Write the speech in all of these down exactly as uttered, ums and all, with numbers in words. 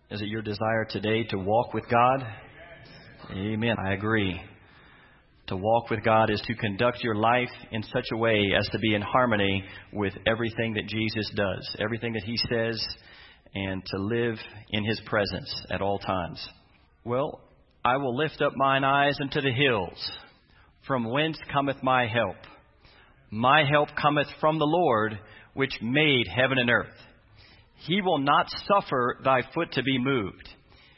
Is it your desire today to walk with God? Amen. I agree. To walk with God is to conduct your life in such a way as to be in harmony with everything that Jesus does, everything that He says, and to live in His presence at all times. Well, I will lift up mine eyes unto the hills, from whence cometh my help. My help cometh from the Lord, which made heaven and earth. He will not suffer thy foot to be moved.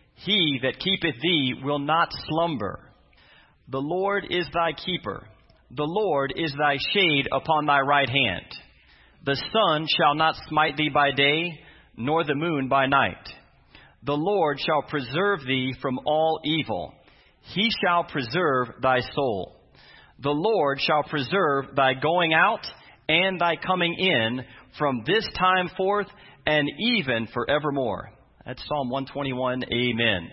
He that keepeth thee will not slumber. The Lord is thy keeper. The Lord is thy shade upon thy right hand. The sun shall not smite thee by day, nor the moon by night. The Lord shall preserve thee from all evil. He shall preserve thy soul. The Lord shall preserve thy going out and thy coming in from this time forth and even forevermore. That's Psalm one twenty-one. Amen.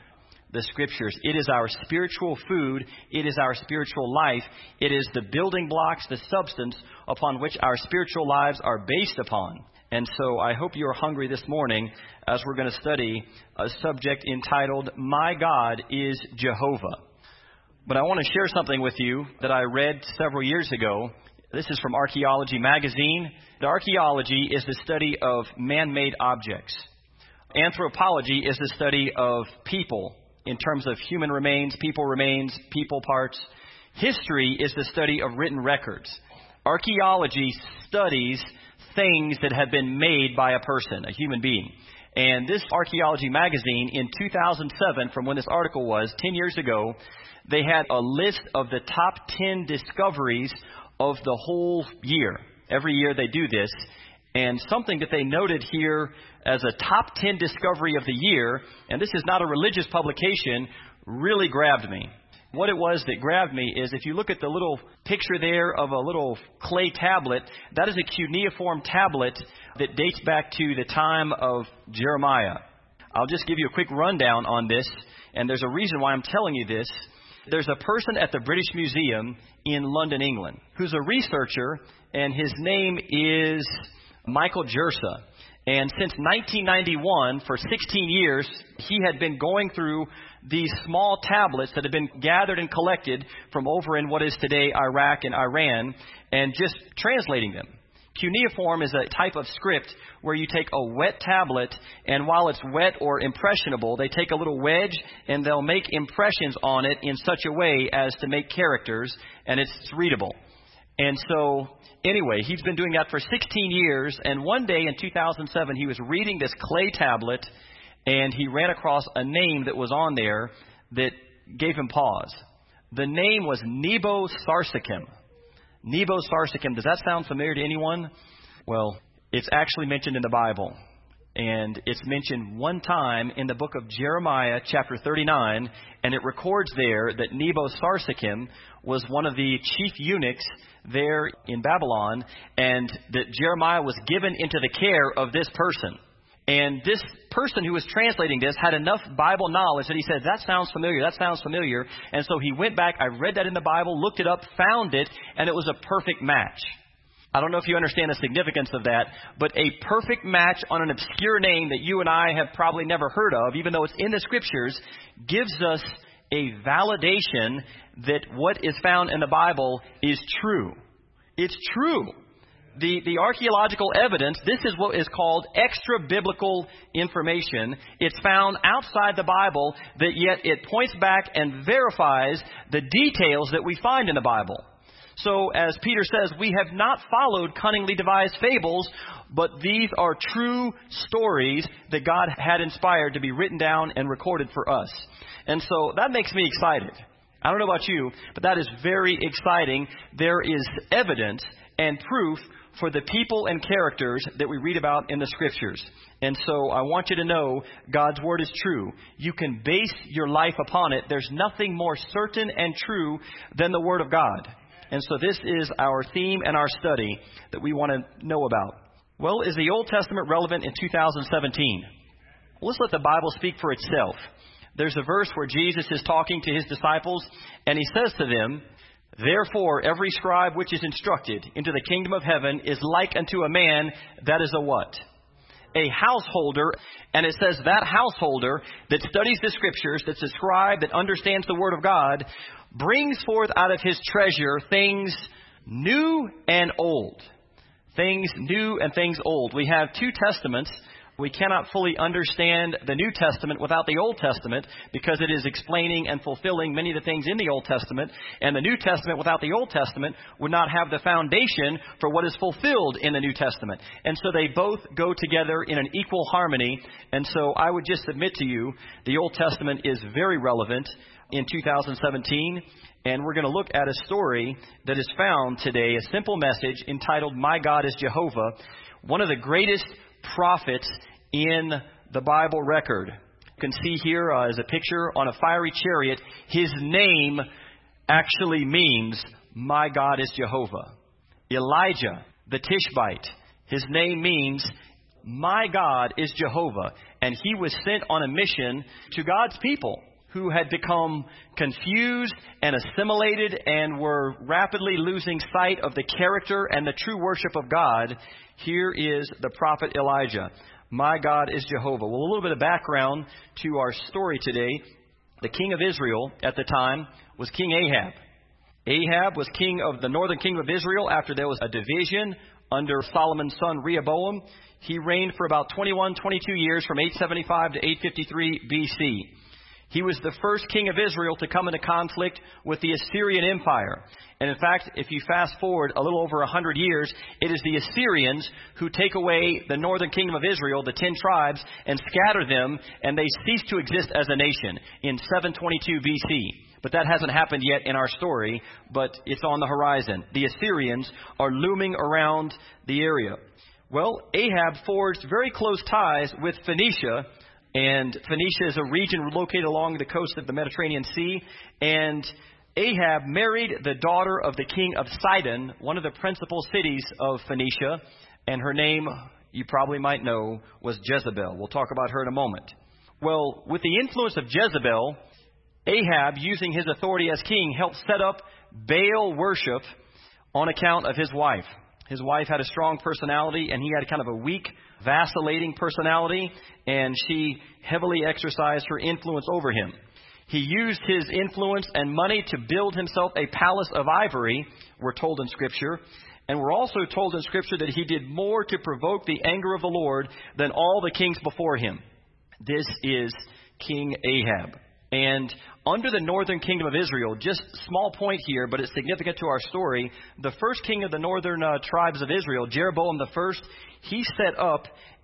The Scriptures. It is our spiritual food. It is our spiritual life. It is the building blocks, the substance upon which our spiritual lives are based upon. And so I hope you're hungry this morning as we're going to study a subject entitled, My God is Jehovah. But I want to share something with you that I read several years ago. This is from Archaeology Magazine. The archaeology is the study of man-made objects. Anthropology is the study of people in terms of human remains, people remains, people parts. History is the study of written records. Archaeology studies things that have been made by a person, a human being. And this Archaeology Magazine in two thousand seven, from when this article was, ten years ago, they had a list of the top ten discoveries of the whole year. Every year they do this. And something that they noted here as a top ten discovery of the year, and this is not a religious publication, really grabbed me. What it was that grabbed me is if you look at the little picture there of a little clay tablet, that is a cuneiform tablet that dates back to the time of Jeremiah. I'll just give you a quick rundown on this, and there's a reason why I'm telling you this. There's a person at the British Museum in London, England, who's a researcher, and his name is Michael Jersa. And since nineteen ninety-one, for sixteen years, he had been going through these small tablets that had been gathered and collected from over in what is today Iraq and Iran, and just translating them. Cuneiform is a type of script where you take a wet tablet, and while it's wet or impressionable, they take a little wedge and they'll make impressions on it in such a way as to make characters, and it's readable. And so, anyway, he's been doing that for sixteen years, and one day in two thousand seven, he was reading this clay tablet, and he ran across a name that was on there that gave him pause. The name was Nebo Sarsecum. Nebo Sarsecum. Does that sound familiar to anyone? Well, it's actually mentioned in the Bible. And it's mentioned one time in the book of Jeremiah, chapter thirty-nine, and it records there that Nebo Sarsecum was one of the chief eunuchs there in Babylon, and that Jeremiah was given into the care of this person. And this person who was translating this had enough Bible knowledge that he said, that sounds familiar, that sounds familiar. And so he went back, I read that in the Bible, looked it up, found it, and it was a perfect match. I don't know if you understand the significance of that, but a perfect match on an obscure name that you and I have probably never heard of, even though it's in the Scriptures, gives us a validation that what is found in the Bible is true. It's true. The, the archaeological evidence, this is what is called extra-biblical information. It's found outside the Bible, that yet it points back and verifies the details that we find in the Bible. So, as Peter says, we have not followed cunningly devised fables, but these are true stories that God had inspired to be written down and recorded for us. And so that makes me excited. I don't know about you, but that is very exciting. There is evidence and proof for the people and characters that we read about in the Scriptures. And so I want you to know God's Word is true. You can base your life upon it. There's nothing more certain and true than the Word of God. And so this is our theme and our study that we want to know about. Well, is the Old Testament relevant in two thousand seventeen? Let's let the Bible speak for itself. There's a verse where Jesus is talking to his disciples, and he says to them, Therefore, every scribe which is instructed into the kingdom of heaven is like unto a man that is a what? a householder, and it says that householder that studies the Scriptures, that's a scribe, that understands the Word of God, brings forth out of his treasure things new and old. Things new and things old. We have two testaments. We cannot fully understand the New Testament without the Old Testament, because it is explaining and fulfilling many of the things in the Old Testament. And the New Testament without the Old Testament would not have the foundation for what is fulfilled in the New Testament. And so they both go together in an equal harmony. And so I would just submit to you, the Old Testament is very relevant in two thousand seventeen. And we're going to look at a story that is found today, a simple message entitled, My God is Jehovah, one of the greatest prophets in the Bible record. You can see here uh, as a picture on a fiery chariot. His name actually means, My God is Jehovah. Elijah, the Tishbite, his name means, My God is Jehovah. And he was sent on a mission to God's people, who had become confused and assimilated and were rapidly losing sight of the character and the true worship of God. Here is the prophet Elijah. My God is Jehovah. Well, a little bit of background to our story today. The king of Israel at the time was King Ahab. Ahab was king of the northern kingdom of Israel after there was a division under Solomon's son Rehoboam. He reigned for about twenty-one, twenty-two years, from eight seventy-five to eight fifty-three B C. He was the first king of Israel to come into conflict with the Assyrian Empire. And in fact, if you fast forward a little over one hundred years, it is the Assyrians who take away the northern kingdom of Israel, the ten tribes, and scatter them, and they cease to exist as a nation in seven twenty-two B C. But that hasn't happened yet in our story, but it's on the horizon. The Assyrians are looming around the area. Well, Ahab forged very close ties with Phoenicia. And Phoenicia is a region located along the coast of the Mediterranean Sea. And Ahab married the daughter of the king of Sidon, one of the principal cities of Phoenicia. And her name, you probably might know, was Jezebel. We'll talk about her in a moment. Well, with the influence of Jezebel, Ahab, using his authority as king, helped set up Baal worship on account of his wife. His wife had a strong personality, and he had kind of a weak, vacillating personality, and she heavily exercised her influence over him. He used his influence and money to build himself a palace of ivory, we're told in Scripture. And we're also told in Scripture that he did more to provoke the anger of the Lord than all the kings before him. This is King Ahab. And under the northern kingdom of Israel, just small point here, but it's significant to our story, the first king of the northern uh, tribes of Israel, Jeroboam the first, he set up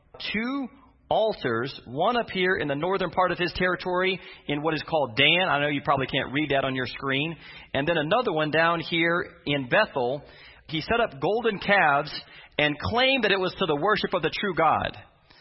two altars, one up here in the northern part of his territory in what is called Dan. I know you probably can't read that on your screen. And then another one down here in Bethel. He set up golden calves and claimed that it was to the worship of the true God.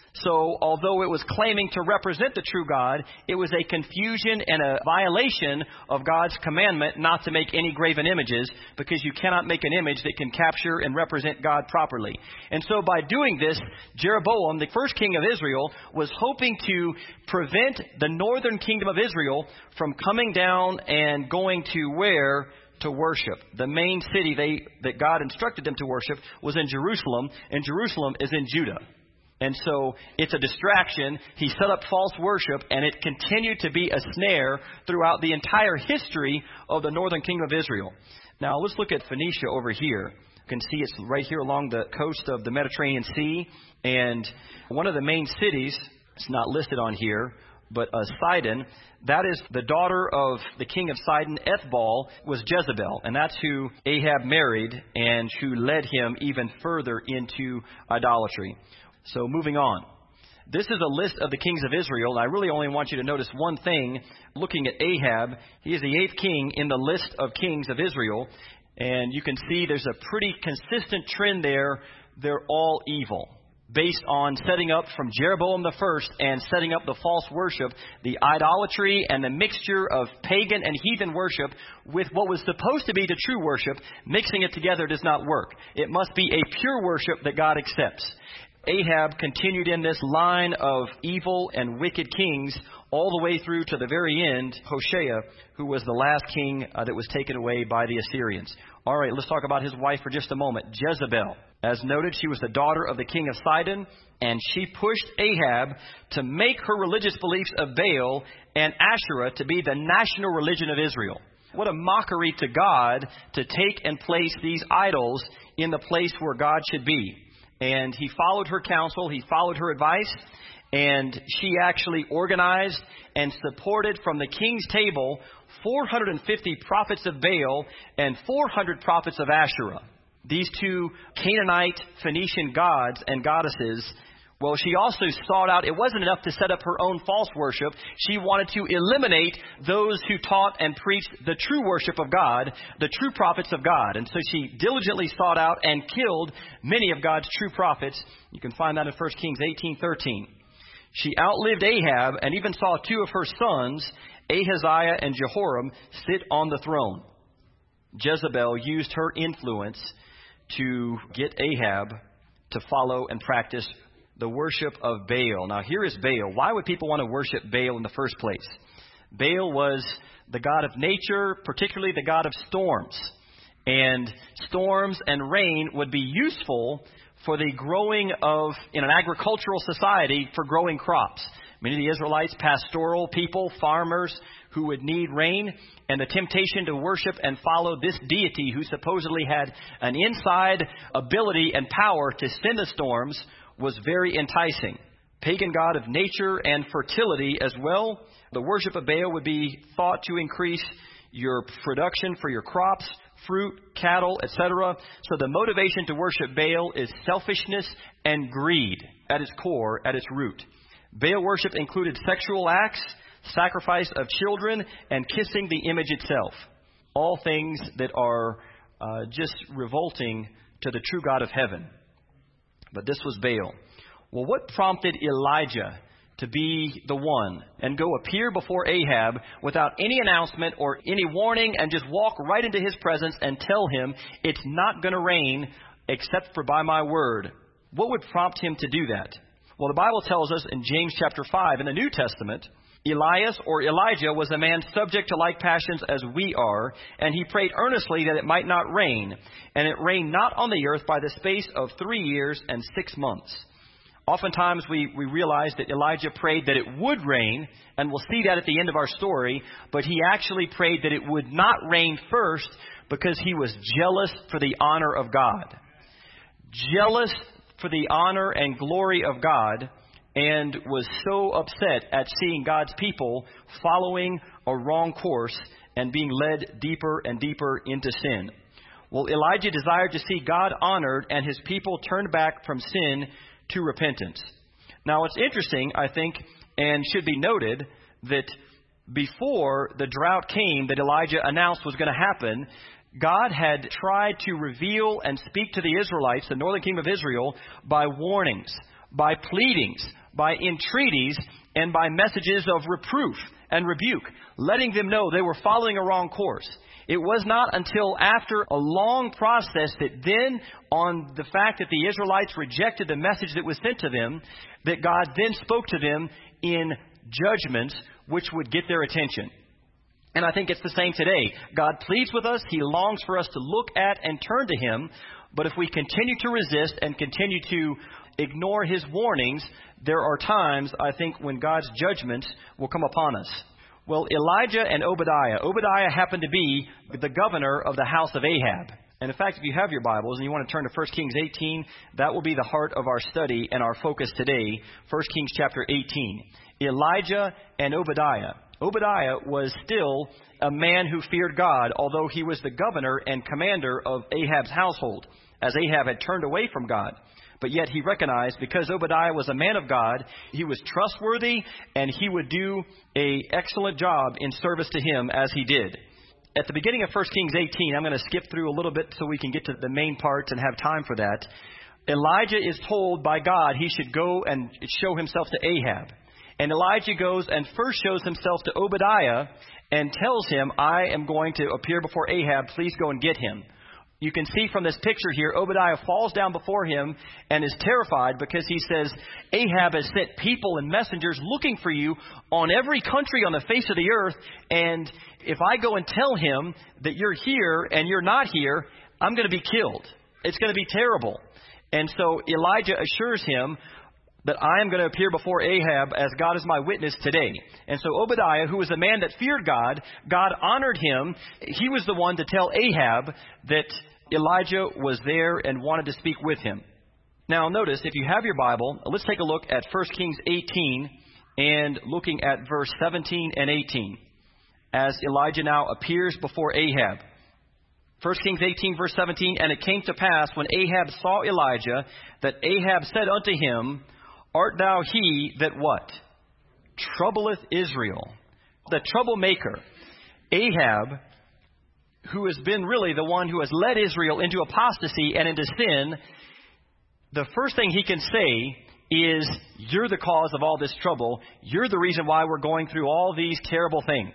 So although it was claiming to represent the true God, it was a confusion and a violation of God's commandment not to make any graven images, because you cannot make an image that can capture and represent God properly. And so by doing this, Jeroboam, the first king of Israel, was hoping to prevent the northern kingdom of Israel from coming down and going to where? To worship. The main city they that God instructed them to worship was in Jerusalem, and Jerusalem is in Judah. And so it's a distraction. He set up false worship, and it continued to be a snare throughout the entire history of the northern kingdom of Israel. Now, let's look at Phoenicia over here. You can see it's right here along the coast of the Mediterranean Sea. And one of the main cities, it's not listed on here, but uh, Sidon, that is the daughter of the king of Sidon, Ethbal, was Jezebel. And that's who Ahab married and who led him even further into idolatry. So moving on. This is a list of the kings of Israel. I really only want you to notice one thing. Looking at Ahab, he is the eighth king in the list of kings of Israel. And you can see there's a pretty consistent trend there. They're all evil. Based on setting up from Jeroboam the first and setting up the false worship, the idolatry and the mixture of pagan and heathen worship with what was supposed to be the true worship, mixing it together does not work. It must be a pure worship that God accepts. Ahab continued in this line of evil and wicked kings all the way through to the very end, Hoshea, who was the last king uh, that was taken away by the Assyrians. All right, let's talk about his wife for just a moment, Jezebel. As noted, she was the daughter of the king of Sidon, and she pushed Ahab to make her religious beliefs of Baal and Asherah to be the national religion of Israel. What a mockery to God to take and place these idols in the place where God should be. And he followed her counsel, he followed her advice, and she actually organized and supported from the king's table four hundred fifty prophets of Baal and four hundred prophets of Asherah. These two Canaanite Phoenician gods and goddesses. Well, she also sought out, it wasn't enough to set up her own false worship. She wanted to eliminate those who taught and preached the true worship of God, the true prophets of God. And so she diligently sought out and killed many of God's true prophets. You can find that in First Kings eighteen thirteen. She outlived Ahab and even saw two of her sons, Ahaziah and Jehoram, sit on the throne. Jezebel used her influence to get Ahab to follow and practice the worship of Baal. Now, here is Baal. Why would people want to worship Baal in the first place? Baal was the god of nature, particularly the god of storms. And storms and rain would be useful for the growing of, in an agricultural society, for growing crops. Many of the Israelites, pastoral people, farmers who would need rain, and the temptation to worship and follow this deity who supposedly had an inside ability and power to send the storms was very enticing. Pagan god of nature and fertility as well. The worship of Baal would be thought to increase your production for your crops, fruit, cattle, et cetera. So the motivation to worship Baal is selfishness and greed at its core, at its root. Baal worship included sexual acts, sacrifice of children, and kissing the image itself. All things that are uh, just revolting to the true God of heaven. But this was Baal. Well, what prompted Elijah to be the one and go appear before Ahab without any announcement or any warning and just walk right into his presence and tell him it's not going to rain except for by my word? What would prompt him to do that? Well, the Bible tells us in James chapter five in the New Testament, Elias or Elijah was a man subject to like passions as we are, and he prayed earnestly that it might not rain. And it rained not on the earth by the space of three years and six months. Oftentimes we, we realize that Elijah prayed that it would rain, and we'll see that at the end of our story, but he actually prayed that it would not rain first because he was jealous for the honor of God. Jealous for the honor and glory of God, and was so upset at seeing God's people following a wrong course and being led deeper and deeper into sin. Well, Elijah desired to see God honored and his people turned back from sin to repentance. Now, it's interesting, I think, and should be noted that before the drought came that Elijah announced was going to happen, God had tried to reveal and speak to the Israelites, the northern kingdom of Israel, by warnings, by pleadings, by entreaties, and by messages of reproof and rebuke, letting them know they were following a wrong course. It was not until after a long process that then, on the fact that the Israelites rejected the message that was sent to them, that God then spoke to them in judgments which would get their attention. And I think it's the same today. God pleads with us. He longs for us to look at and turn to Him. But if we continue to resist and continue to ignore His warnings, there are times, I think, when God's judgments will come upon us. Well, Elijah and Obadiah. Obadiah happened to be the governor of the house of Ahab. And in fact, if you have your Bibles and you want to turn to First Kings eighteen, that will be the heart of our study and our focus today. First Kings chapter eighteen. Elijah and Obadiah. Obadiah was still a man who feared God, although he was the governor and commander of Ahab's household, as Ahab had turned away from God. But yet he recognized, because Obadiah was a man of God, he was trustworthy, and he would do an excellent job in service to him as he did. At the beginning of First Kings eighteen, I'm going to skip through a little bit so we can get to the main parts and have time for that. Elijah is told by God he should go and show himself to Ahab. And Elijah goes and first shows himself to Obadiah and tells him, I am going to appear before Ahab. Please go and get him. You can see from this picture here, Obadiah falls down before him and is terrified because he says, Ahab has sent people and messengers looking for you on every country on the face of the earth. And if I go and tell him that you're here and you're not here, I'm going to be killed. It's going to be terrible. And so Elijah assures him that I am going to appear before Ahab as God is my witness today. And so Obadiah, who was a man that feared God, God honored him. He was the one to tell Ahab that Elijah was there and wanted to speak with him. Now notice, if you have your Bible, let's take a look at First Kings eighteen and looking at verse seventeen and eighteen as Elijah now appears before Ahab. First Kings eighteen, verse seventeen, and it came to pass when Ahab saw Elijah that Ahab said unto him, Art thou he that what? Troubleth Israel. The troublemaker. Ahab, who has been really the one who has led Israel into apostasy and into sin, the first thing he can say is, you're the cause of all this trouble. You're the reason why we're going through all these terrible things.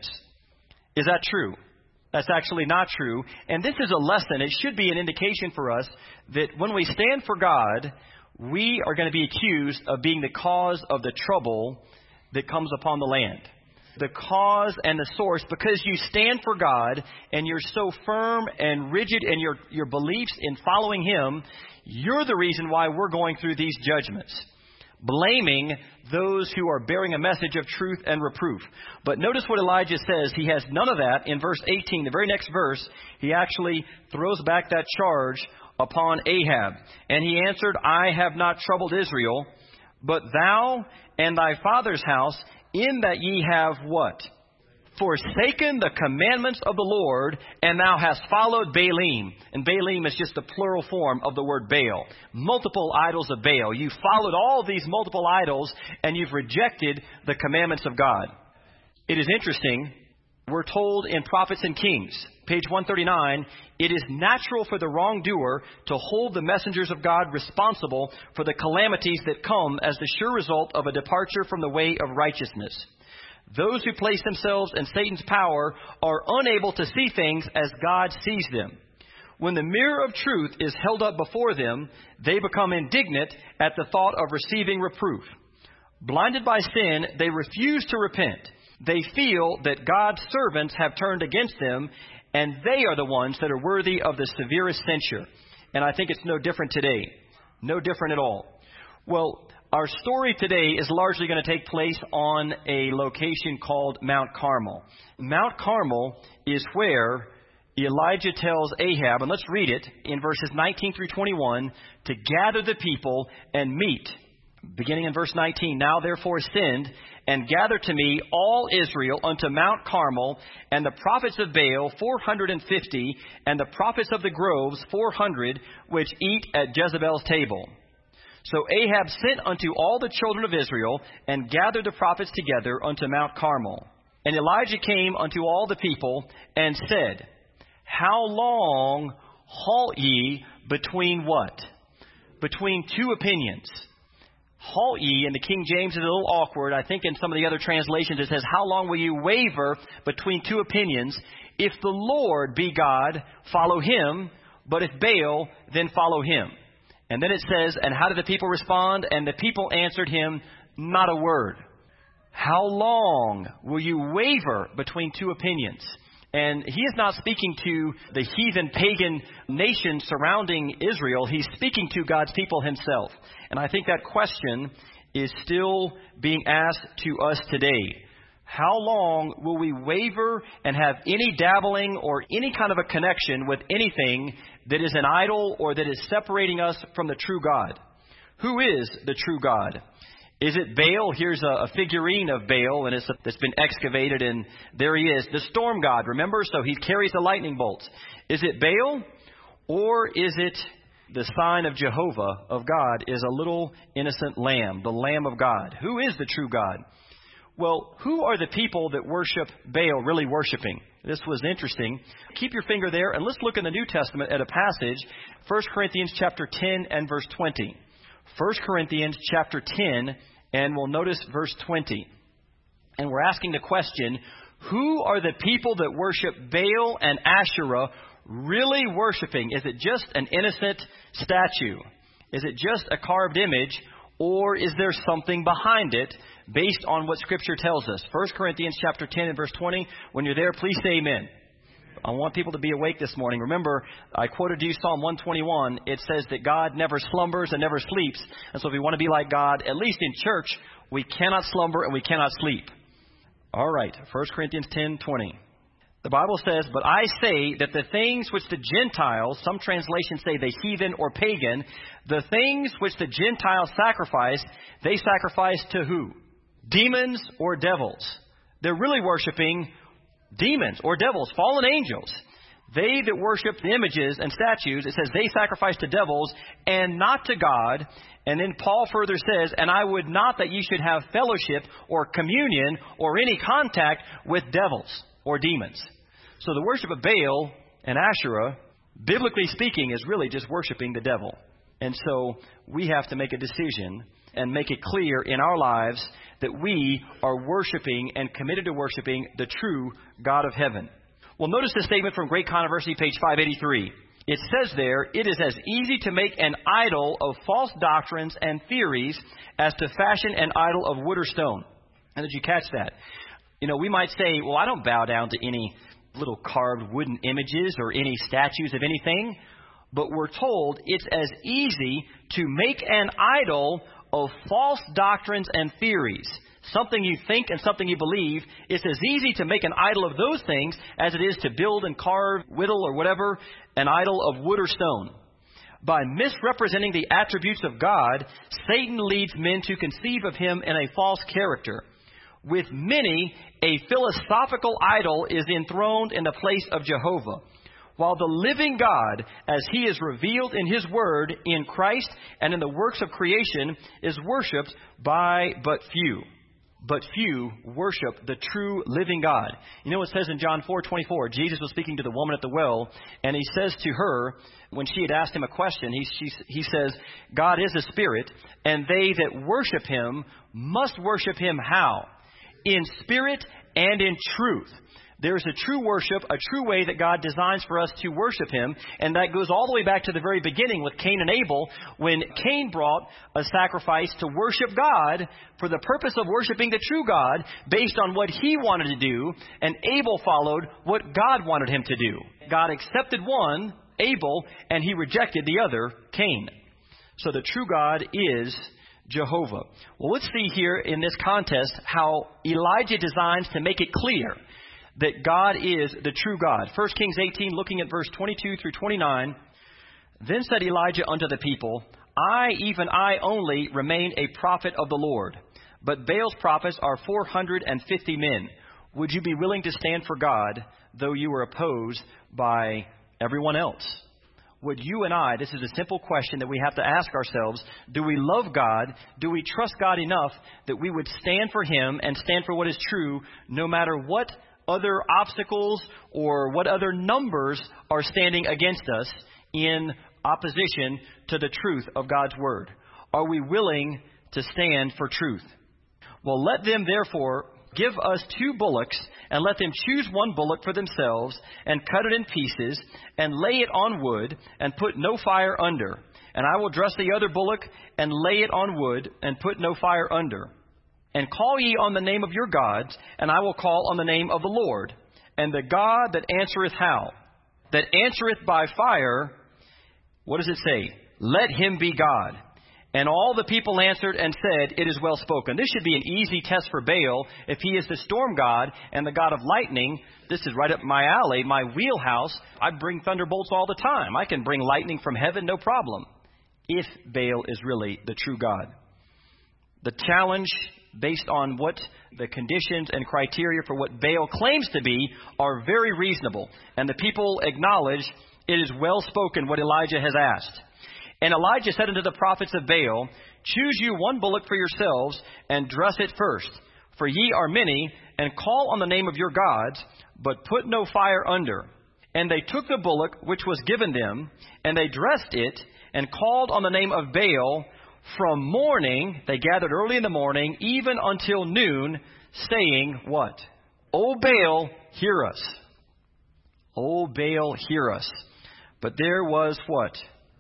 Is that true? That's actually not true. And this is a lesson. It should be an indication for us that when we stand for God, we are going to be accused of being the cause of the trouble that comes upon the land. The cause and the source, because you stand for God and you're so firm and rigid in your, your beliefs in following Him, you're the reason why we're going through these judgments. Blaming those who are bearing a message of truth and reproof. But notice what Elijah says. He has none of that. In verse eighteen, the very next verse, he actually throws back that charge upon Ahab. And he answered, I have not troubled Israel, but thou and thy father's house, in that ye have what? Forsaken the commandments of the Lord, and thou hast followed Baalim. And Baalim is just the plural form of the word Baal. Multiple idols of Baal. You followed all these multiple idols, and you've rejected the commandments of God. It is interesting. We're told in Prophets and Kings, page one thirty-nine, it is natural for the wrongdoer to hold the messengers of God responsible for the calamities that come as the sure result of a departure from the way of righteousness. Those who place themselves in Satan's power are unable to see things as God sees them. When the mirror of truth is held up before them, they become indignant at the thought of receiving reproof. Blinded by sin, they refuse to repent. They feel that God's servants have turned against them, and they are the ones that are worthy of the severest censure. And I think it's no different today. No different at all. Well, our story today is largely going to take place on a location called Mount Carmel. Mount Carmel is where Elijah tells Ahab, and let's read it in verses nineteen through twenty-one, to gather the people and meet. Beginning in verse nineteen, Now therefore send and gather to me all Israel unto Mount Carmel, and the prophets of Baal four hundred and fifty, and the prophets of the groves four hundred, which eat at Jezebel's table. So Ahab sent unto all the children of Israel, and gathered the prophets together unto Mount Carmel. And Elijah came unto all the people, and said, How long halt ye between what? Between two opinions. Halt ye in the King James is a little awkward. I think in some of the other translations it says, How long will you waver between two opinions? If the Lord be God, follow Him. But if Baal, then follow him. And then it says, And how did the people respond? And the people answered him, Not a word. How long will you waver between two opinions? And he is not speaking to the heathen pagan nation surrounding Israel. He's speaking to God's people himself. And I think that question is still being asked to us today. How long will we waver and have any dabbling or any kind of a connection with anything that is an idol or that is separating us from the true God? Who is the true God? Is it Baal? Here's a, a figurine of Baal, and it's a, it's been excavated, and there he is. The storm god, remember? So he carries the lightning bolts. Is it Baal, or is it the sign of Jehovah, of God, is a little innocent lamb, the Lamb of God? Who is the true God? Well, who are the people that worship Baal really worshiping? This was interesting. Keep your finger there, and let's look in the New Testament at a passage, First Corinthians chapter ten and verse twenty. First Corinthians chapter ten, and we'll notice verse twenty. And we're asking the question, who are the people that worship Baal and Asherah really worshiping? Is it just an innocent statue? Is it just a carved image? Or is there something behind it based on what Scripture tells us? First Corinthians chapter ten and verse twenty. When you're there, please say amen. I want people to be awake this morning. Remember, I quoted you Psalm one twenty-one. It says that God never slumbers and never sleeps. And so if we want to be like God, at least in church, we cannot slumber and we cannot sleep. All right, First Corinthians ten twenty. The Bible says, but I say that the things which the Gentiles, some translations say the heathen or pagan, the things which the Gentiles sacrifice, they sacrifice to who? Demons or devils. They're really worshiping demons or devils, fallen angels. They that worship the images and statues, it says they sacrifice to devils and not to God. And then Paul further says, and I would not that you should have fellowship or communion or any contact with devils or demons. So the worship of Baal and Asherah, biblically speaking, is really just worshiping the devil. And so we have to make a decision and make it clear in our lives that we are worshiping and committed to worshiping the true God of heaven. Well, notice this statement from Great Controversy, page five eighty-three. It says there, it is as easy to make an idol of false doctrines and theories as to fashion an idol of wood or stone. And did you catch that? You know, we might say, well, I don't bow down to any little carved wooden images or any statues of anything. But we're told it's as easy to make an idol of false doctrines and theories. Something you think and something you believe. It's as easy to make an idol of those things as it is to build and carve, whittle or whatever, an idol of wood or stone. By misrepresenting the attributes of God, Satan leads men to conceive of him in a false character. With many, a philosophical idol is enthroned in the place of Jehovah, while the living God, as he is revealed in his word, in Christ and in the works of creation, is worshipped by but few. But few worship the true living God. You know what it says in John four twenty-four? Jesus was speaking to the woman at the well, and he says to her, when she had asked him a question, he, she, he says, God is a spirit, and they that worship him must worship him how? In spirit and in truth. There is a true worship, a true way that God designs for us to worship him. And that goes all the way back to the very beginning with Cain and Abel, when Cain brought a sacrifice to worship God for the purpose of worshiping the true God based on what he wanted to do. And Abel followed what God wanted him to do. God accepted one, Abel, and he rejected the other, Cain. So the true God is Jehovah. Well, let's see here in this contest how Elijah designs to make it clear that God is the true God. First Kings eighteen, looking at verse twenty-two through twenty-nine. Then said Elijah unto the people, I, even I only, remain a prophet of the Lord. But Baal's prophets are four hundred fifty men. Would you be willing to stand for God, though you were opposed by everyone else? Would you and I, this is a simple question that we have to ask ourselves, do we love God? Do we trust God enough that we would stand for him and stand for what is true, no matter what other obstacles or what other numbers are standing against us in opposition to the truth of God's word? Are we willing to stand for truth? Well, let them therefore give us two bullocks, and let them choose one bullock for themselves, and cut it in pieces, and lay it on wood, and put no fire under. And I will dress the other bullock, and lay it on wood, and put no fire under. And call ye on the name of your gods, and I will call on the name of the Lord. And the God that answereth how? That answereth by fire, what does it say? Let him be God. And all the people answered and said, it is well spoken. This should be an easy test for Baal. If he is the storm god and the god of lightning, this is right up my alley, my wheelhouse. I bring thunderbolts all the time. I can bring lightning from heaven, no problem. If Baal is really the true God. The challenge, based on what the conditions and criteria for what Baal claims to be, are very reasonable. And the people acknowledge it is well spoken what Elijah has asked. And Elijah said unto the prophets of Baal, choose you one bullock for yourselves, and dress it first. For ye are many, and call on the name of your gods, but put no fire under. And they took the bullock which was given them, and they dressed it, and called on the name of Baal. From morning, they gathered early in the morning, even until noon, saying, what? O Baal, hear us. O Baal, hear us. But there was what?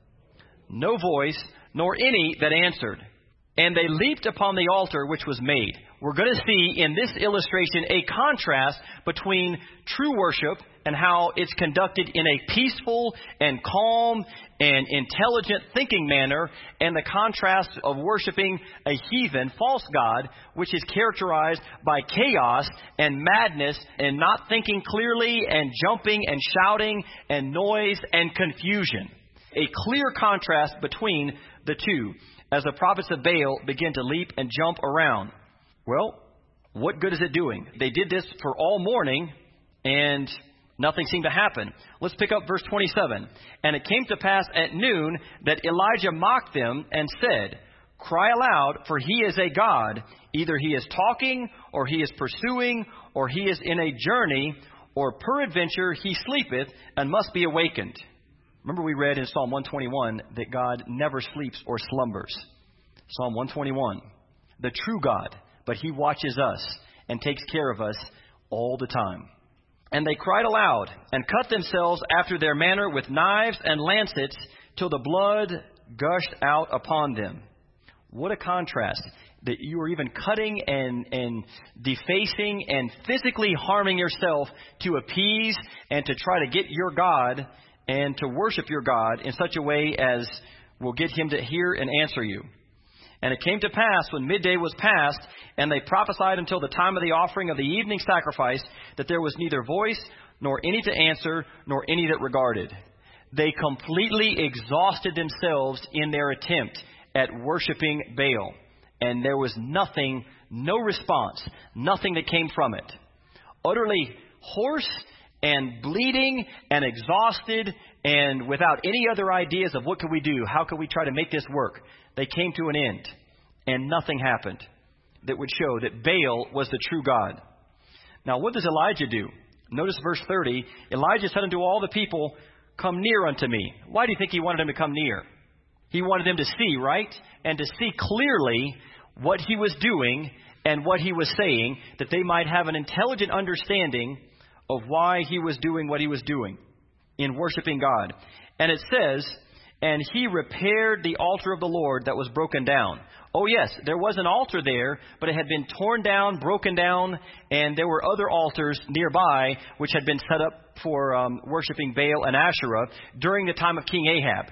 No voice, nor any that answered. And they leaped upon the altar which was made. We're going to see in this illustration a contrast between true worship and how it's conducted in a peaceful and calm and intelligent thinking manner, and the contrast of worshiping a heathen, false god, which is characterized by chaos and madness and not thinking clearly and jumping and shouting and noise and confusion. A clear contrast between the two as the prophets of Baal begin to leap and jump around. Well, what good is it doing? They did this for all morning and nothing seemed to happen. Let's pick up verse twenty-seven. And it came to pass at noon that Elijah mocked them and said, Cry aloud, for he is a god. Either he is talking, or he is pursuing, or he is in a journey, or peradventure he sleepeth and must be awakened. Remember we read in Psalm one twenty-one that God never sleeps or slumbers. Psalm one twenty-one. The true God, but he watches us and takes care of us all the time. And they cried aloud and cut themselves after their manner with knives and lancets till the blood gushed out upon them. What a contrast that you are even cutting and, and defacing and physically harming yourself to appease and to try to get your God and to worship your God in such a way as will get him to hear and answer you. And it came to pass when midday was past, and they prophesied until the time of the offering of the evening sacrifice, that there was neither voice, nor any to answer, nor any that regarded. They completely exhausted themselves in their attempt at worshiping Baal. And there was nothing, no response, nothing that came from it. Utterly hoarse and bleeding and exhausted and without any other ideas of what could we do, how could we try to make this work. They came to an end, and nothing happened that would show that Baal was the true God. Now, what does Elijah do? Notice verse thirty. Elijah said unto all the people, Come near unto me. Why do you think he wanted them to come near? He wanted them to see, right? And to see clearly what he was doing and what he was saying, that they might have an intelligent understanding of why he was doing what he was doing in worshiping God. And it says, And he repaired the altar of the Lord that was broken down. Oh, yes, there was an altar there, but it had been torn down, broken down, and there were other altars nearby which had been set up for um, worshiping Baal and Asherah during the time of King Ahab.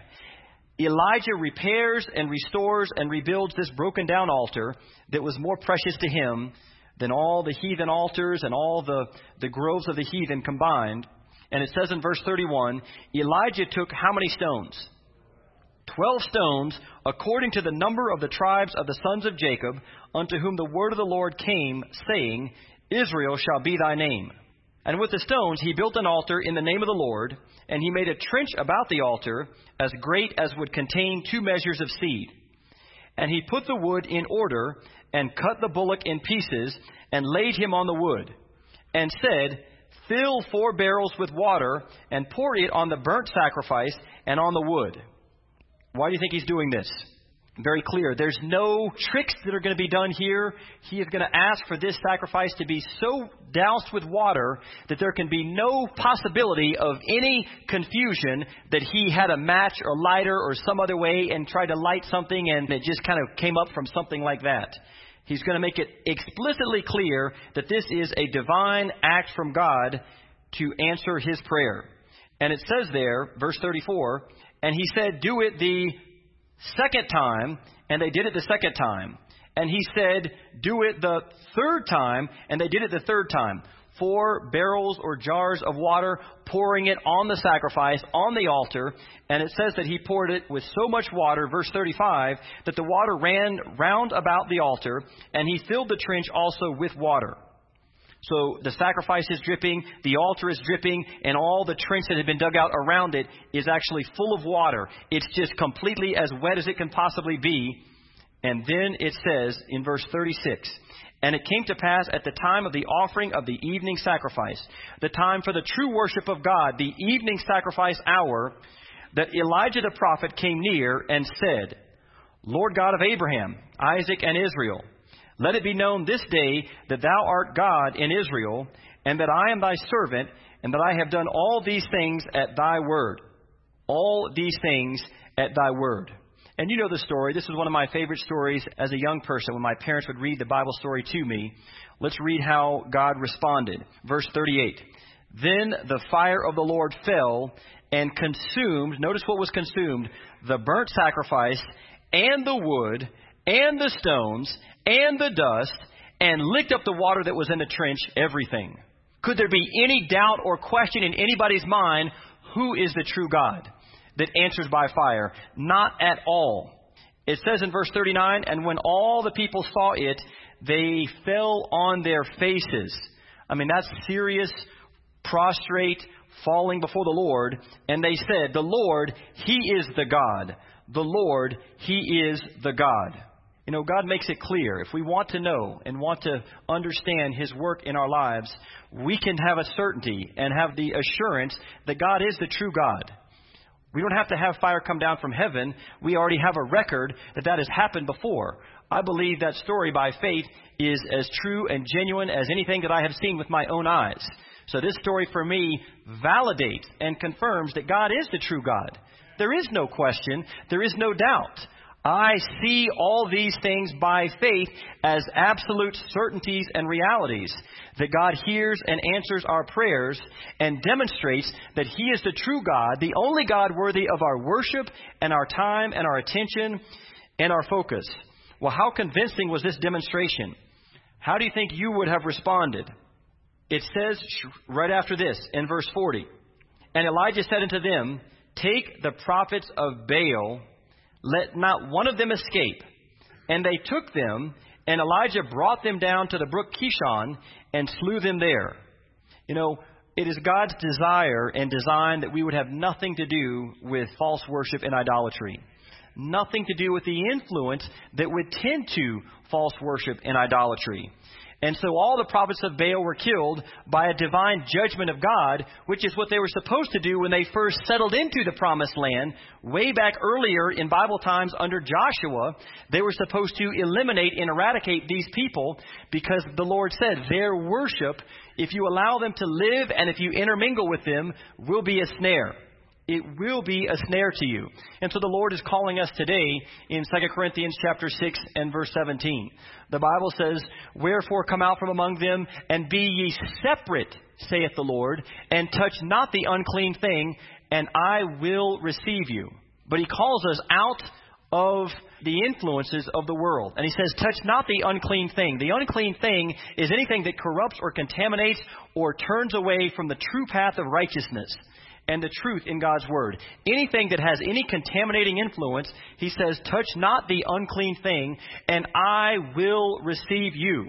Elijah repairs and restores and rebuilds this broken down altar that was more precious to him than all the heathen altars and all the, the groves of the heathen combined. And it says in verse thirty-one, Elijah took how many stones? Twelve stones, according to the number of the tribes of the sons of Jacob, unto whom the word of the Lord came, saying, Israel shall be thy name. And with the stones he built an altar in the name of the Lord, and he made a trench about the altar, as great as would contain two measures of seed. And he put the wood in order, and cut the bullock in pieces, and laid him on the wood, and said, Fill four barrels with water, and pour it on the burnt sacrifice and on the wood. Why do you think he's doing this? Very clear. There's no tricks that are going to be done here. He is going to ask for this sacrifice to be so doused with water that there can be no possibility of any confusion that he had a match or lighter or some other way and tried to light something and it just kind of came up from something like that. He's going to make it explicitly clear that this is a divine act from God to answer his prayer. And it says there, verse thirty-four, and he said, Do it the second time, and they did it the second time. And he said, Do it the third time, and they did it the third time. Four barrels or jars of water, pouring it on the sacrifice, on the altar. And it says that he poured it with so much water, verse thirty-five, that the water ran round about the altar, and he filled the trench also with water. So the sacrifice is dripping, the altar is dripping, and all the trench that had been dug out around it is actually full of water. It's just completely as wet as it can possibly be. And then it says in verse thirty-six, And it came to pass at the time of the offering of the evening sacrifice, the time for the true worship of God, the evening sacrifice hour, that Elijah the prophet came near and said, Lord God of Abraham, Isaac, and Israel, let it be known this day that thou art God in Israel, and that I am thy servant, and that I have done all these things at thy word. All these things at thy word. And you know the story. This is one of my favorite stories as a young person when my parents would read the Bible story to me. Let's read how God responded. Verse thirty-eight. Then the fire of the Lord fell and consumed, notice what was consumed, the burnt sacrifice and the wood and the stones and the dust, and licked up the water that was in the trench, everything. Could there be any doubt or question in anybody's mind who is the true God that answers by fire? Not at all. It says in verse thirty-nine, and when all the people saw it, they fell on their faces. I mean, that's serious, prostrate, falling before the Lord. And they said, the Lord, He is the God. The Lord, He is the God. You know, God makes it clear. If we want to know and want to understand His work in our lives, we can have a certainty and have the assurance that God is the true God. We don't have to have fire come down from heaven. We already have a record that that has happened before. I believe that story by faith is as true and genuine as anything that I have seen with my own eyes. So this story for me validates and confirms that God is the true God. There is no question. There is no doubt. I see all these things by faith as absolute certainties and realities, that God hears and answers our prayers and demonstrates that He is the true God, the only God worthy of our worship and our time and our attention and our focus. Well, how convincing was this demonstration? How do you think you would have responded? It says right after this in verse forty, and Elijah said unto them, take the prophets of Baal, let not one of them escape. And they took them, and Elijah brought them down to the brook Kishon and slew them there. You know, it is God's desire and design that we would have nothing to do with false worship and idolatry. Nothing to do with the influence that would tend to false worship and idolatry. And so all the prophets of Baal were killed by a divine judgment of God, which is what they were supposed to do when they first settled into the promised land. Way back earlier in Bible times under Joshua, they were supposed to eliminate and eradicate these people because the Lord said their worship, if you allow them to live and if you intermingle with them, will be a snare. It will be a snare to you. And so the Lord is calling us today in Second Corinthians chapter six and verse seventeen. The Bible says, wherefore come out from among them and be ye separate, saith the Lord, and touch not the unclean thing, and I will receive you. But He calls us out of the influences of the world. And He says, touch not the unclean thing. The unclean thing is anything that corrupts or contaminates or turns away from the true path of righteousness and the truth in God's Word. Anything that has any contaminating influence, He says, touch not the unclean thing, and I will receive you.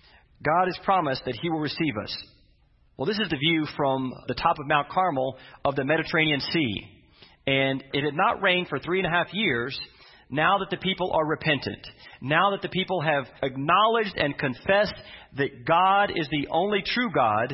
God has promised that He will receive us. Well, this is the view from the top of Mount Carmel of the Mediterranean Sea. And it had not rained for three and a half years. Now that the people are repentant, now that the people have acknowledged and confessed that God is the only true God,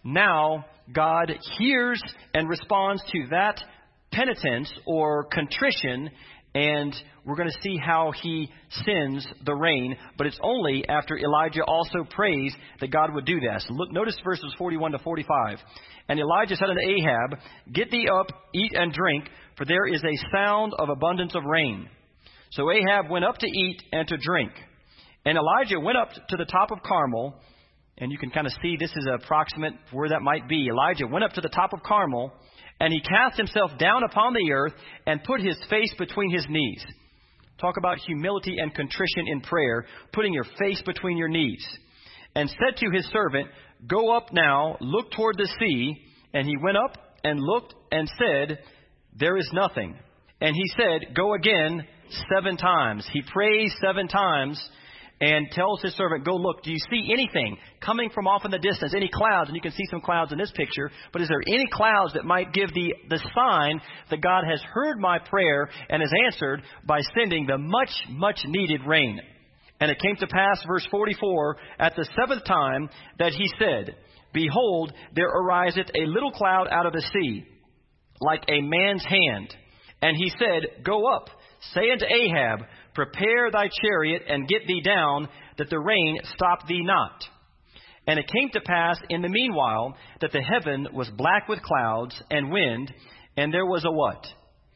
now God hears and responds to that penitence or contrition, and we're going to see how He sends the rain. But it's only after Elijah also prays that God would do this. Look, notice verses forty-one to forty-five. And Elijah said unto Ahab, get thee up, eat and drink, for there is a sound of abundance of rain. So Ahab went up to eat and to drink. And Elijah went up to the top of Carmel. And you can kind of see this is approximate where that might be. Elijah went up to the top of Carmel, and he cast himself down upon the earth and put his face between his knees. Talk about humility and contrition in prayer, putting your face between your knees. And said to his servant, go up now, look toward the sea. And he went up and looked and said, there is nothing. And he said, go again seven times. He prays seven times and tells his servant, go look, do you see anything coming from off in the distance? Any clouds? And you can see some clouds in this picture. But is there any clouds that might give the, the sign that God has heard my prayer and has answered by sending the much, much needed rain? And it came to pass, verse forty-four, at the seventh time that he said, behold, there ariseth a little cloud out of the sea, like a man's hand. And he said, go up, say unto Ahab, prepare thy chariot and get thee down, that the rain stop thee not. And it came to pass in the meanwhile that the heaven was black with clouds and wind, and there was a what?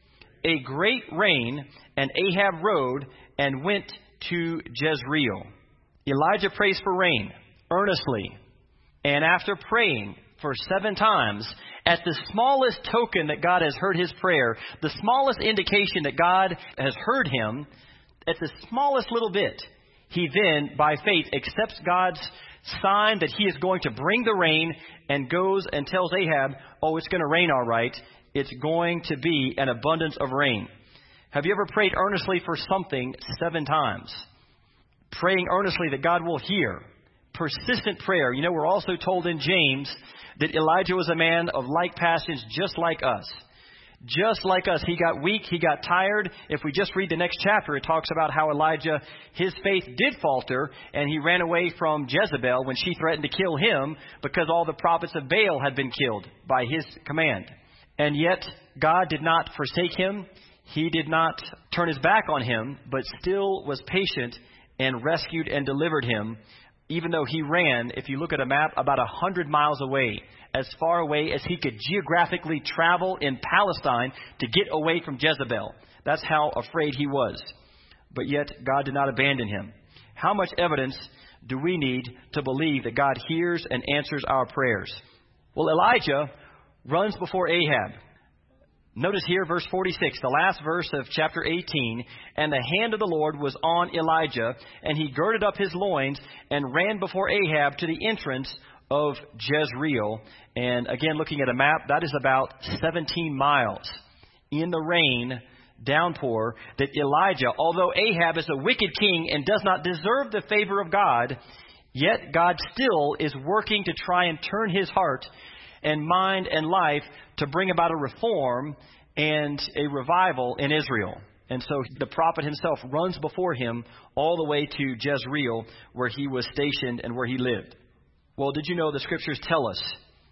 A great rain, and Ahab rode and went to Jezreel. Elijah prays for rain earnestly. And after praying for seven times, at the smallest token that God has heard his prayer, the smallest indication that God has heard him, at the smallest little bit, he then, by faith, accepts God's sign that he is going to bring the rain and goes and tells Ahab, oh, it's going to rain all right. It's going to be an abundance of rain. Have you ever prayed earnestly for something seven times? Praying earnestly that God will hear. Persistent prayer. You know, we're also told in James that Elijah was a man of like passions just like us. Just like us, he got weak, he got tired. If we just read the next chapter, it talks about how Elijah, his faith did falter, and he ran away from Jezebel when she threatened to kill him because all the prophets of Baal had been killed by his command. And yet, God did not forsake him. He did not turn his back on him, but still was patient and rescued and delivered him, even though he ran, if you look at a map, about a hundred miles away, as far away as he could geographically travel in Palestine to get away from Jezebel. That's how afraid he was. But yet, God did not abandon him. How much evidence do we need to believe that God hears and answers our prayers? Well, Elijah runs before Ahab. Notice here, verse forty-six, the last verse of chapter eighteen. And the hand of the Lord was on Elijah, and he girded up his loins and ran before Ahab to the entrance of Jezreel. And again, looking at a map, that is about seventeen miles in the rain downpour that Elijah, although Ahab is a wicked king and does not deserve the favor of God, yet God still is working to try and turn his heart and mind and life to bring about a reform and a revival in Israel. And so the prophet himself runs before him all the way to Jezreel, where he was stationed and where he lived. Well, did you know the scriptures tell us,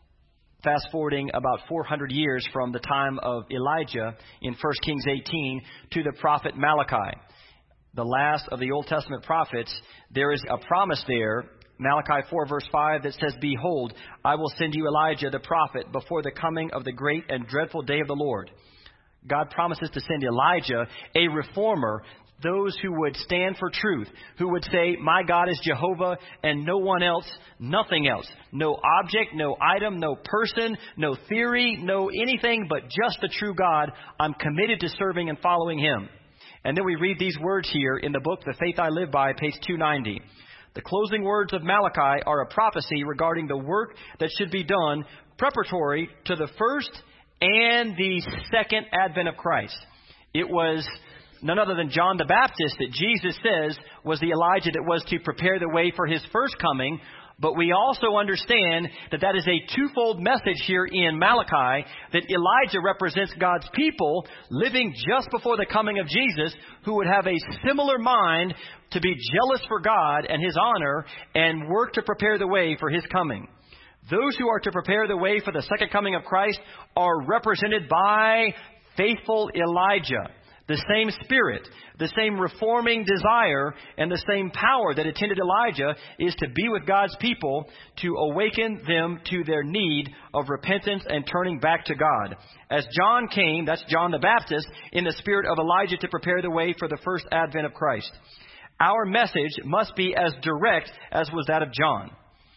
fast forwarding about four hundred years from the time of Elijah in First Kings eighteen to the prophet Malachi, the last of the Old Testament prophets, there is a promise there, Malachi four verse five, that says, Behold, I will send you Elijah the prophet before the coming of the great and dreadful day of the Lord. God promises to send Elijah, a reformer, those who would stand for truth, who would say, my God is Jehovah and no one else, nothing else. No object, no item, no person, no theory, no anything but just the true God. I'm committed to serving and following him. And then we read these words here in the book, The Faith I Live By, page two ninety. The closing words of Malachi are a prophecy regarding the work that should be done preparatory to the first and the second advent of Christ. It was none other than John the Baptist that Jesus says was the Elijah that was to prepare the way for his first coming. But we also understand that that is a twofold message here in Malachi, that Elijah represents God's people living just before the coming of Jesus, who would have a similar mind to be jealous for God and his honor and work to prepare the way for his coming. Those who are to prepare the way for the second coming of Christ are represented by faithful Elijah. The same spirit, the same reforming desire, and the same power that attended Elijah is to be with God's people to awaken them to their need of repentance and turning back to God. As John came, that's John the Baptist, in the spirit of Elijah to prepare the way for the first advent of Christ. Our message must be as direct as was that of John.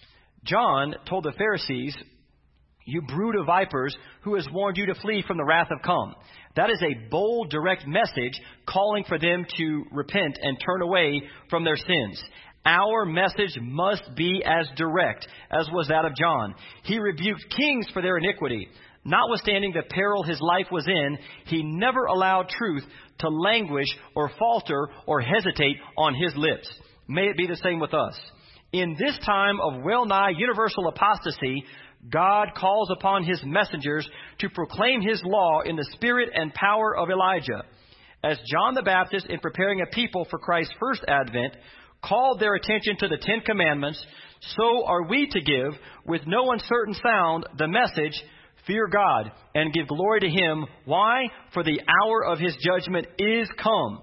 John told the Pharisees, you brood of vipers, who has warned you to flee from the wrath of come. That is a bold, direct message calling for them to repent and turn away from their sins. Our message must be as direct as was that of John. He rebuked kings for their iniquity. Notwithstanding the peril his life was in, he never allowed truth to languish or falter or hesitate on his lips. May it be the same with us. In this time of well-nigh universal apostasy, God calls upon his messengers to proclaim his law in the spirit and power of Elijah. As John the Baptist, in preparing a people for Christ's first advent, called their attention to the Ten Commandments, so are we to give, with no uncertain sound, the message, fear God and give glory to him. Why? For the hour of his judgment is come.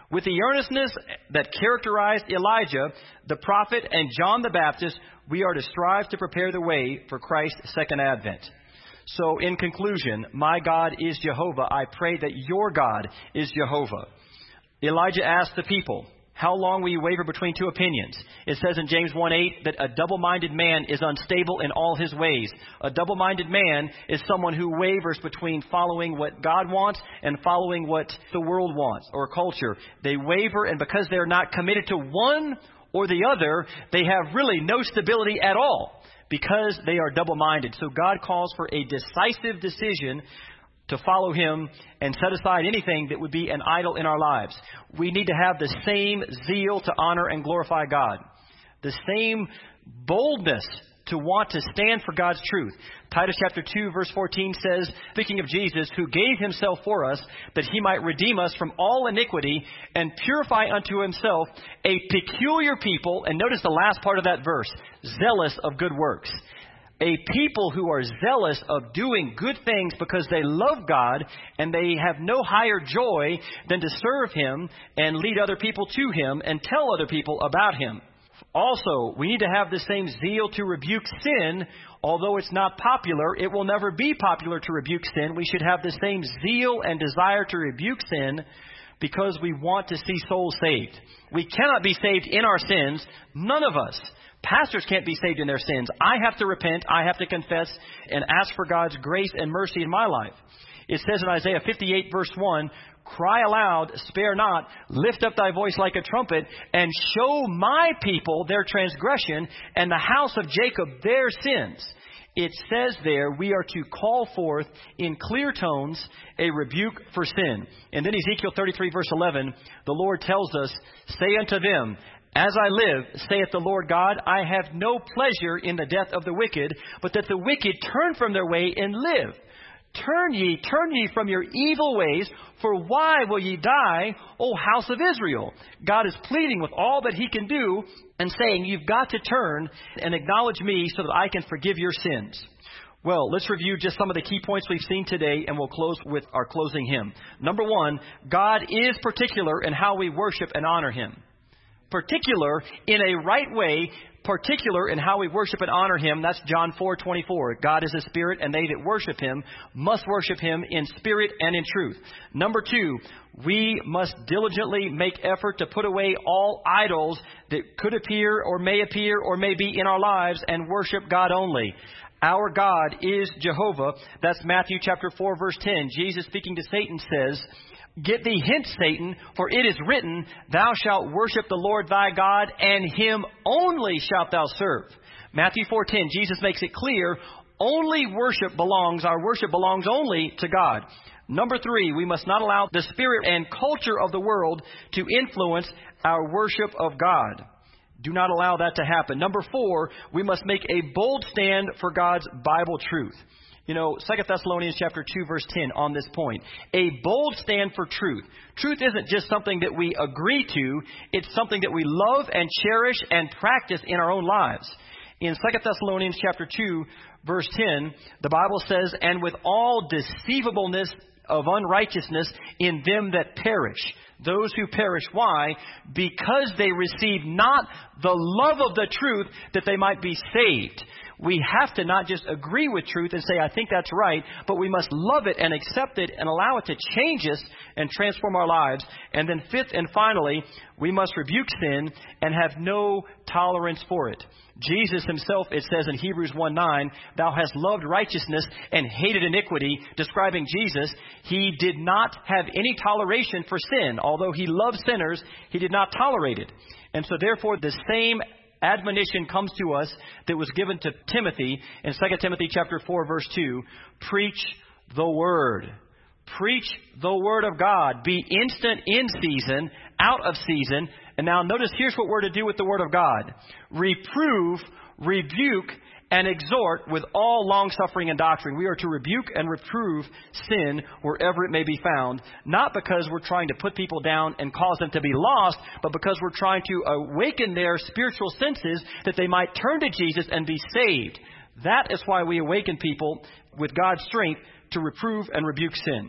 With the earnestness that characterized Elijah, the prophet, and John the Baptist, we are to strive to prepare the way for Christ's second advent. So in conclusion, my God is Jehovah. I pray that your God is Jehovah. Elijah asked the people, how long will you waver between two opinions? It says in James one eight that a double-minded man is unstable in all his ways. A double-minded man is someone who wavers between following what God wants and following what the world wants or culture. They waver, and because they're not committed to one or the other, they have really no stability at all because they are double-minded. So God calls for a decisive decision to follow Him and set aside anything that would be an idol in our lives. We need to have the same zeal to honor and glorify God. The same boldness to want to stand for God's truth. Titus chapter two verse fourteen says, speaking of Jesus, who gave Himself for us, that He might redeem us from all iniquity and purify unto Himself a peculiar people. And notice the last part of that verse, zealous of good works. A people who are zealous of doing good things because they love God and they have no higher joy than to serve Him and lead other people to Him and tell other people about Him. Also, we need to have the same zeal to rebuke sin. Although it's not popular, it will never be popular to rebuke sin. We should have the same zeal and desire to rebuke sin because we want to see souls saved. We cannot be saved in our sins. None of us. Pastors can't be saved in their sins. I have to repent. I have to confess and ask for God's grace and mercy in my life. It says in Isaiah fifty-eight verse one, cry aloud, spare not, lift up thy voice like a trumpet, and show my people their transgression and the house of Jacob their sins. It says there we are to call forth in clear tones a rebuke for sin. And then Ezekiel thirty-three verse eleven, the Lord tells us, say unto them, as I live, saith the Lord God, I have no pleasure in the death of the wicked, but that the wicked turn from their way and live. Turn ye, turn ye from your evil ways, for why will ye die, O house of Israel? God is pleading with all that He can do and saying, you've got to turn and acknowledge me so that I can forgive your sins. Well, let's review just some of the key points we've seen today, and we'll close with our closing hymn. Number one, God is particular in how we worship and honor Him. Particular in a right way, particular in how we worship and honor Him. That's John four twenty-four. God is a spirit, and they that worship Him must worship Him in spirit and in truth. Number two, we must diligently make effort to put away all idols that could appear or may appear or may be in our lives and worship God only. Our God is Jehovah. That's Matthew chapter four verse ten. Jesus speaking to Satan says, get thee hence, Satan, for it is written, thou shalt worship the Lord thy God, and Him only shalt thou serve. Matthew four ten, Jesus makes it clear, only worship belongs, our worship belongs only to God. Number three, we must not allow the spirit and culture of the world to influence our worship of God. Do not allow that to happen. Number four, we must make a bold stand for God's Bible truth. You know, Second Thessalonians chapter two, verse ten on this point. A bold stand for truth. Truth isn't just something that we agree to. It's something that we love and cherish and practice in our own lives. In Second Thessalonians chapter two, verse ten, the Bible says, and with all deceivableness of unrighteousness in them that perish. Those who perish. Why? Because they receive not the love of the truth that they might be saved. We have to not just agree with truth and say, I think that's right, but we must love it and accept it and allow it to change us and transform our lives. And then fifth and finally, we must rebuke sin and have no tolerance for it. Jesus Himself, it says in Hebrews one nine, thou hast loved righteousness and hated iniquity, describing Jesus. He did not have any toleration for sin. Although He loved sinners, He did not tolerate it. And so therefore, the same admonition comes to us that was given to Timothy in Second Timothy chapter four, verse two. Preach the word. Preach the word of God. Be instant in season, out of season. And now notice, here's what we're to do with the word of God. Reprove, rebuke, and exhort with all long-suffering and doctrine. We are to rebuke and reprove sin wherever it may be found, not because we're trying to put people down and cause them to be lost, but because we're trying to awaken their spiritual senses that they might turn to Jesus and be saved. That is why we awaken people with God's strength to reprove and rebuke sin.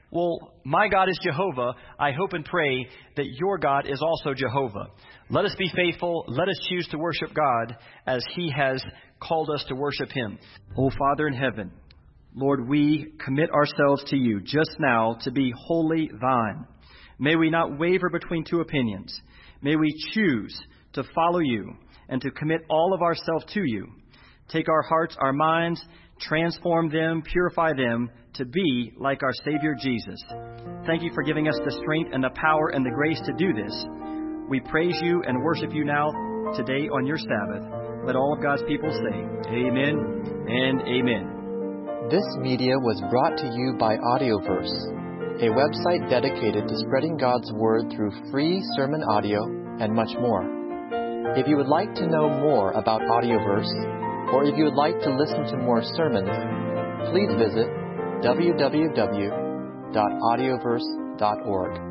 Well, my God is Jehovah. I hope and pray that your God is also Jehovah. Let us be faithful. Let us choose to worship God as He has called us to worship Him. Oh, Father in heaven, Lord, we commit ourselves to you just now to be wholly thine. May we not waver between two opinions. May we choose to follow you and to commit all of ourselves to you. Take our hearts, our minds, transform them, purify them to be like our Savior Jesus. Thank you for giving us the strength and the power and the grace to do this. We praise you and worship you now, today on your Sabbath. Let all of God's people say, amen and amen. This media was brought to you by Audioverse, a website dedicated to spreading God's Word through free sermon audio and much more. If you would like to know more about Audioverse, or if you would like to listen to more sermons, please visit w w w dot audioverse dot org.